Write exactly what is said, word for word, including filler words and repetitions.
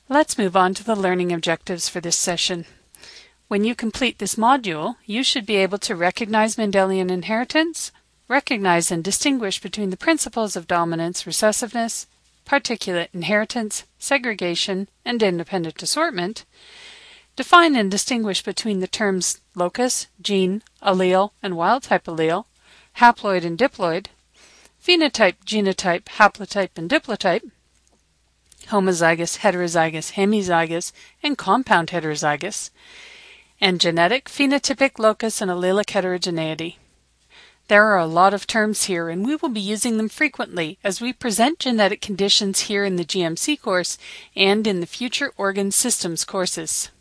Let's move on to the learning objectives for this session. When you complete this module, you should be able to recognize Mendelian inheritance, recognize and distinguish between the principles of dominance, recessiveness, particulate inheritance, segregation, and independent assortment, define and distinguish between the terms locus, gene, allele, and wild-type allele, haploid and diploid, phenotype, genotype, haplotype, and diplotype, homozygous, heterozygous, hemizygous, and compound heterozygous, and genetic, phenotypic, locus, and allelic heterogeneity. There are a lot of terms here, and we will be using them frequently as we present genetic conditions here in the G M C course and in the future organ systems courses.